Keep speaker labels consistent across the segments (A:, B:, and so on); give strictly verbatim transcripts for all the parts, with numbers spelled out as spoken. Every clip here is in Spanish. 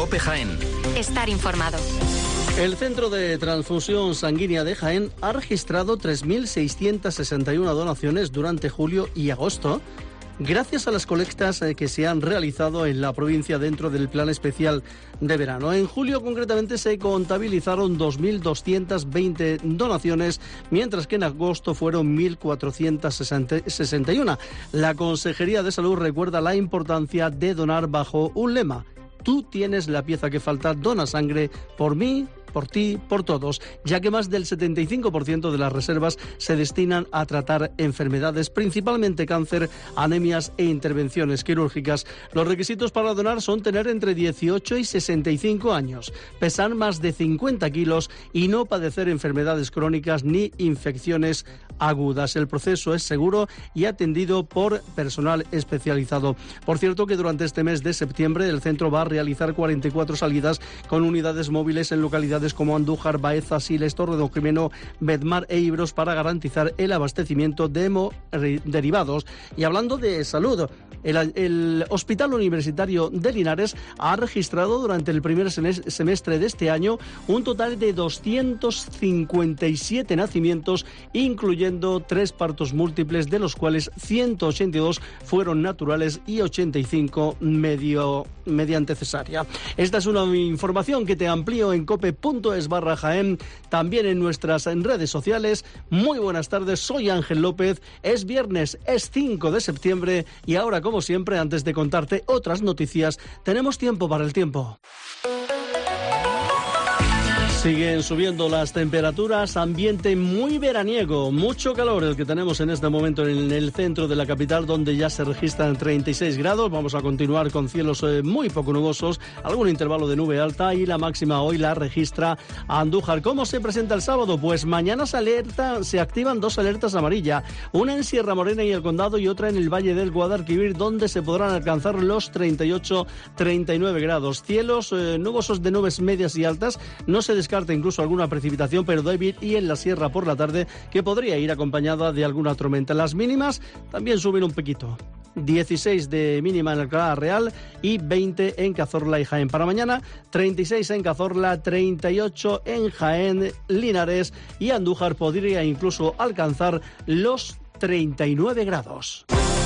A: COPE Jaén.
B: Estar informado.
C: El Centro de Transfusión Sanguínea de Jaén ha registrado tres mil seiscientas sesenta y una donaciones durante julio y agosto, gracias a las colectas que se han realizado en la provincia dentro del plan especial de verano. En julio, concretamente, se contabilizaron dos mil doscientas veinte donaciones, mientras que en agosto fueron mil cuatrocientas sesenta y una. La Consejería de Salud recuerda la importancia de donar bajo un lema: tú tienes la pieza que falta, dona sangre por mí, por ti, por todos, ya que más del setenta y cinco por ciento de las reservas se destinan a tratar enfermedades, principalmente cáncer, anemias e intervenciones quirúrgicas. Los requisitos para donar son tener entre dieciocho y sesenta y cinco años, pesar más de cincuenta kilos y no padecer enfermedades crónicas ni infecciones agudas. El proceso es seguro y atendido por personal especializado. Por cierto, que durante este mes de septiembre el centro va a realizar cuarenta y cuatro salidas con unidades móviles en localidades como Andújar, Baeza, Siles, Torredonjimeno, Bedmar e Ibros para garantizar el abastecimiento de hemoderivados. Y hablando de salud, el, el Hospital Universitario de Linares ha registrado durante el primer semestre de este año un total de doscientos cincuenta y siete nacimientos, incluyendo tres partos múltiples, de los cuales ciento ochenta y dos fueron naturales y ochenta y cinco medio, mediante cesárea. Esta es una información que te amplío en cope punto es barra Jaén, también en nuestras redes sociales. Muy buenas tardes, soy Ángel López. Es viernes, es cinco de septiembre y ahora, como siempre, antes de contarte otras noticias, tenemos tiempo para el tiempo. Siguen subiendo las temperaturas, ambiente muy veraniego, mucho calor el que tenemos en este momento en el centro de la capital, donde ya se registran treinta y seis grados. Vamos a continuar con cielos eh, muy poco nubosos, algún intervalo de nube alta, y la máxima hoy la registra Andújar. ¿Cómo se presenta el sábado? Pues mañana se alerta, se activan dos alertas amarillas, una en Sierra Morena y el Condado y otra en el Valle del Guadalquivir, donde se podrán alcanzar los treinta y ocho a treinta y nueve grados. Cielos eh, nubosos de nubes medias y altas, no se descarta incluso alguna precipitación, pero débil, y en la sierra por la tarde, que podría ir acompañada de alguna tormenta. Las mínimas también suben un poquito. dieciséis de mínima en Alcalá Real y veinte en Cazorla y Jaén. Para mañana, treinta y seis en Cazorla, treinta y ocho en Jaén, Linares y Andújar podría incluso alcanzar los treinta y nueve grados.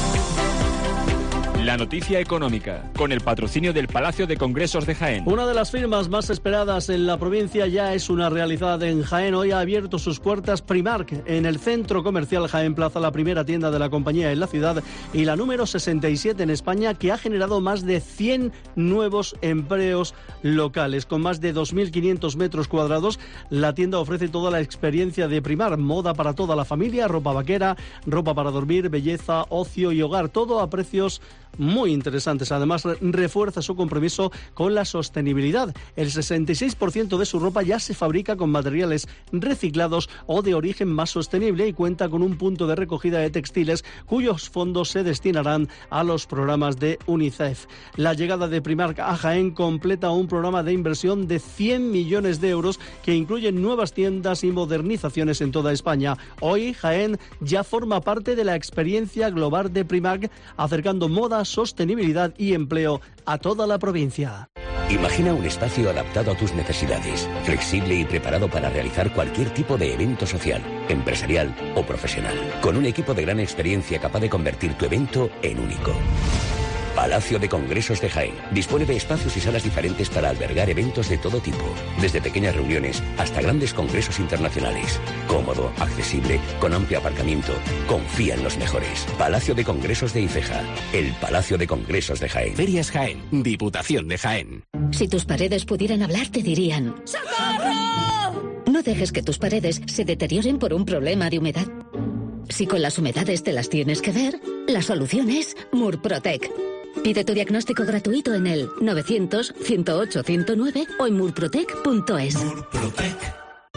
D: La noticia económica, con el patrocinio del Palacio de Congresos de Jaén.
C: Una de las firmas más esperadas en la provincia ya es una realidad en Jaén. Hoy ha abierto sus puertas Primark en el centro comercial Jaén Plaza, la primera tienda de la compañía en la ciudad y la número sesenta y siete en España, que ha generado más de cien nuevos empleos locales. Con más de dos mil quinientos metros cuadrados, la tienda ofrece toda la experiencia de Primark: moda para toda la familia, ropa vaquera, ropa para dormir, belleza, ocio y hogar, todo a precios muy interesantes. Además, refuerza su compromiso con la sostenibilidad. El sesenta y seis por ciento de su ropa ya se fabrica con materiales reciclados o de origen más sostenible y cuenta con un punto de recogida de textiles cuyos fondos se destinarán a los programas de UNICEF. La llegada de Primark a Jaén completa un programa de inversión de cien millones de euros que incluye nuevas tiendas y modernizaciones en toda España. Hoy, Jaén ya forma parte de la experiencia global de Primark, acercando moda, sostenibilidad y empleo a toda la provincia.
E: Imagina un espacio adaptado a tus necesidades, flexible y preparado para realizar cualquier tipo de evento social, empresarial o profesional, con un equipo de gran experiencia capaz de convertir tu evento en único. Palacio de Congresos de Jaén dispone de espacios y salas diferentes para albergar eventos de todo tipo, desde pequeñas reuniones hasta grandes congresos internacionales. Cómodo, accesible, con amplio aparcamiento. Confía en los mejores. Palacio de Congresos de Ifeja, el Palacio de Congresos de Jaén.
F: Ferias Jaén, Diputación de Jaén.
G: Si tus paredes pudieran hablar, te dirían: ¡socorro! No dejes que tus paredes se deterioren por un problema de humedad. Si con las humedades te las tienes que ver, la solución es Murprotec. Pide tu diagnóstico gratuito en el novecientos, ciento ocho, ciento nueve o en murprotec punto es.
H: Murprotec.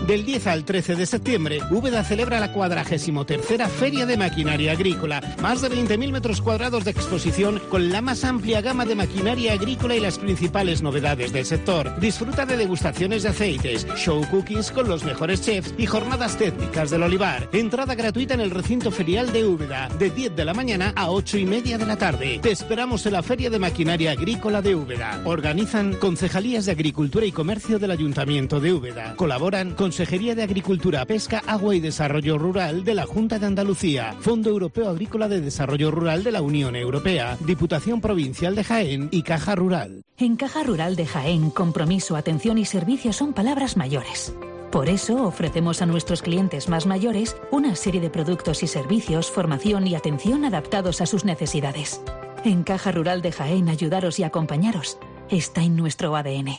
A: Del diez al trece de septiembre, Úbeda celebra la cuadragésimo tercera Feria de Maquinaria Agrícola. Más de veinte mil metros cuadrados de exposición con la más amplia gama de maquinaria agrícola y las principales novedades del sector. Disfruta de degustaciones de aceites, show cookings con los mejores chefs y jornadas técnicas del olivar. Entrada gratuita en el recinto ferial de Úbeda, de diez de la mañana a ocho y media de la tarde. Te esperamos en la Feria de Maquinaria Agrícola de Úbeda. Organizan Concejalías de Agricultura y Comercio del Ayuntamiento de Úbeda. Colaboran Consejería de Agricultura, Pesca, Agua y Desarrollo Rural de la Junta de Andalucía, Fondo Europeo Agrícola de Desarrollo Rural de la Unión Europea, Diputación Provincial de Jaén y Caja Rural.
B: En Caja Rural de Jaén, compromiso, atención y servicio son palabras mayores. Por eso ofrecemos a nuestros clientes más mayores una serie de productos y servicios, formación y atención adaptados a sus necesidades. En Caja Rural de Jaén, ayudaros y acompañaros está en nuestro A D N.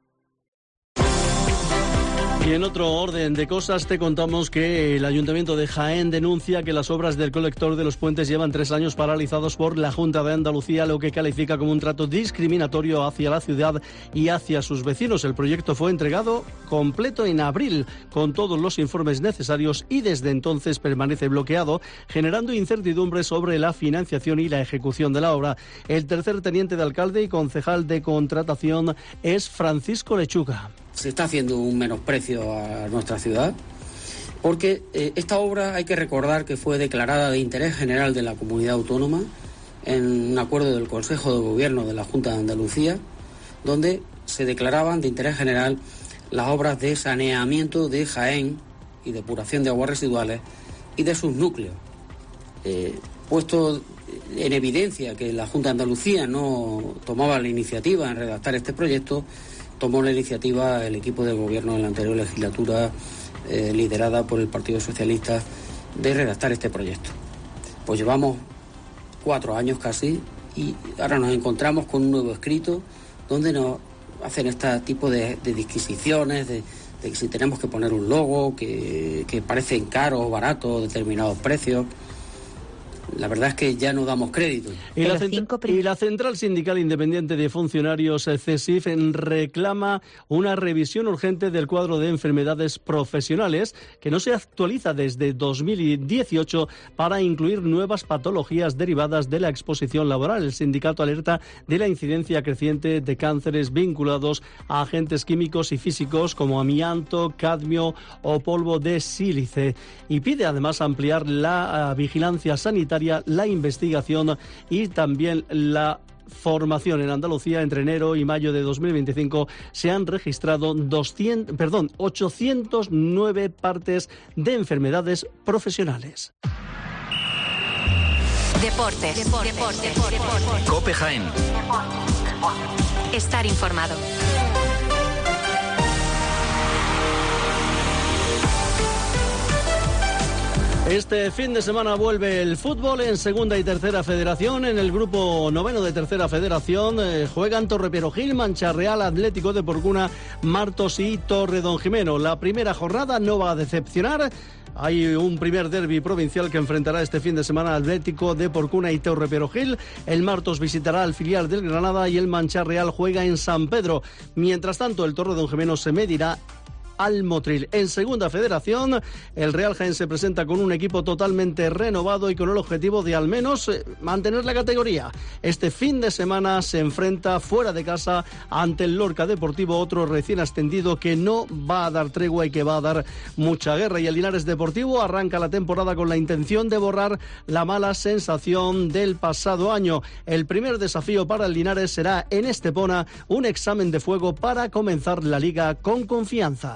C: Y en otro orden de cosas te contamos que el Ayuntamiento de Jaén denuncia que las obras del colector de los puentes llevan tres años paralizados por la Junta de Andalucía, lo que califica como un trato discriminatorio hacia la ciudad y hacia sus vecinos. El proyecto fue entregado completo en abril con todos los informes necesarios y desde entonces permanece bloqueado, generando incertidumbre sobre la financiación y la ejecución de la obra. El tercer teniente de alcalde y concejal de contratación es Francisco Lechuga.
H: Se está haciendo un menosprecio a nuestra ciudad porque eh, esta obra hay que recordar que fue declarada de interés general de la comunidad autónoma en un acuerdo del Consejo de Gobierno de la Junta de Andalucía, donde se declaraban de interés general las obras de saneamiento de Jaén y depuración de aguas residuales y de sus núcleos. Eh, puesto en evidencia que la Junta de Andalucía no tomaba la iniciativa en redactar este proyecto, tomó la iniciativa el equipo de gobierno en la anterior legislatura, eh, liderada por el Partido Socialista, de redactar este proyecto. Pues llevamos cuatro años casi y ahora nos encontramos con un nuevo escrito donde nos hacen este tipo de, de disquisiciones, de, de que si tenemos que poner un logo, que, que parecen caros o baratos determinados precios. La verdad es que ya no damos crédito.
C: Y la, cent- y la Central Sindical Independiente de Funcionarios, CESIF, reclama una revisión urgente del cuadro de enfermedades profesionales que no se actualiza desde dos mil dieciocho para incluir nuevas patologías derivadas de la exposición laboral. El sindicato alerta de la incidencia creciente de cánceres vinculados a agentes químicos y físicos como amianto, cadmio o polvo de sílice y pide además ampliar la uh, vigilancia sanitaria, la investigación y también la formación. En Andalucía, entre enero y mayo de dos mil veinticinco, se han registrado doscientos, perdón, ochocientos nueve partes de enfermedades profesionales.
I: Deportes. Deportes. Deportes. Deportes.
F: COPE Jaén.
I: Estar informado.
C: Este fin de semana vuelve el fútbol en segunda y tercera federación. En el grupo noveno de tercera federación eh, juegan Torreperogil, Mancha Real, Atlético de Porcuna, Martos y Torredonjimeno. La primera jornada no va a decepcionar. Hay un primer derbi provincial que enfrentará este fin de semana Atlético de Porcuna y Torreperogil. El Martos visitará al filial del Granada y el Mancha Real juega en San Pedro. Mientras tanto, el Torredonjimeno se medirá al Motril. En segunda federación, el Real Jaén se presenta con un equipo totalmente renovado y con el objetivo de al menos eh, mantener la categoría. Este fin de semana se enfrenta fuera de casa ante el Lorca Deportivo, otro recién ascendido que no va a dar tregua y que va a dar mucha guerra. Y el Linares Deportivo arranca la temporada con la intención de borrar la mala sensación del pasado año. El primer desafío para el Linares será en Estepona, un examen de fuego para comenzar la liga con confianza.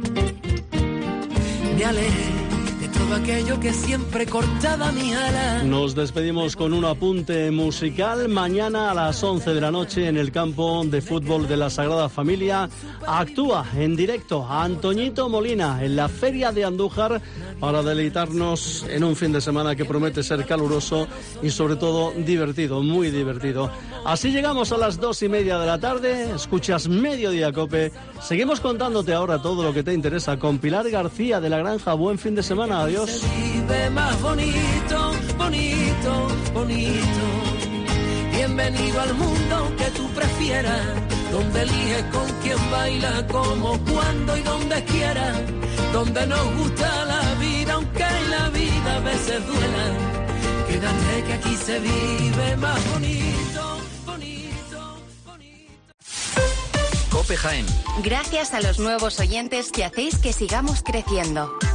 J: Me alejé de todo aquello que siempre cortaba mi ala.
C: Nos despedimos con un apunte musical. Mañana a las once de la noche en el campo de fútbol de la Sagrada Familia actúa en directo Antoñito Molina en la Feria de Andújar para deleitarnos en un fin de semana que promete ser caluroso y sobre todo divertido, muy divertido. Así llegamos a las dos y media de la tarde. Escuchas Mediodía Cope. Seguimos contándote ahora todo lo que te interesa con Pilar García de La Granja. Buen fin de semana. Adiós.
J: Se vive más bonito, bonito, bonito. Bienvenido al mundo que tú prefieras, donde eliges con quién baila, cómo, cuándo y donde quieras. donde nos gusta la vida, aunque en la vida a veces duela. Quédate que aquí se vive más bonito, bonito, bonito.
K: COPE Jaén.
I: Gracias a los nuevos oyentes que hacéis que sigamos creciendo.